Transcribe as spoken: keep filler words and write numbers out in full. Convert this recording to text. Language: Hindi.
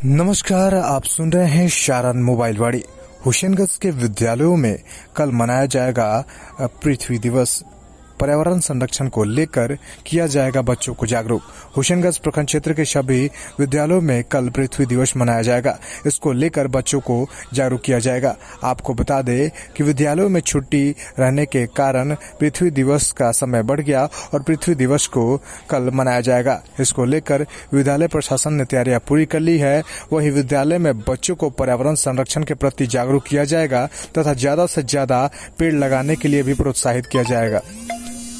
नमस्कार, आप सुन रहे हैं शारन मोबाइल वाड़ी। हुसैनगंज के विद्यालयों में कल मनाया जाएगा पृथ्वी दिवस। पर्यावरण संरक्षण को लेकर किया जाएगा बच्चों को जागरूक। हुसैनगंज प्रखंड क्षेत्र के सभी विद्यालयों में कल पृथ्वी दिवस मनाया जाएगा। इसको लेकर बच्चों को जागरूक किया जाएगा। आपको बता दें कि विद्यालयों में छुट्टी रहने के कारण पृथ्वी दिवस का समय बढ़ गया और पृथ्वी दिवस को कल मनाया जाएगा। इसको लेकर विद्यालय प्रशासन ने तैयारियां पूरी कर ली है। वही विद्यालय में बच्चों को पर्यावरण संरक्षण के प्रति जागरूक किया जाएगा तथा ज्यादा से ज्यादा पेड़ लगाने के लिए भी प्रोत्साहित किया जाएगा।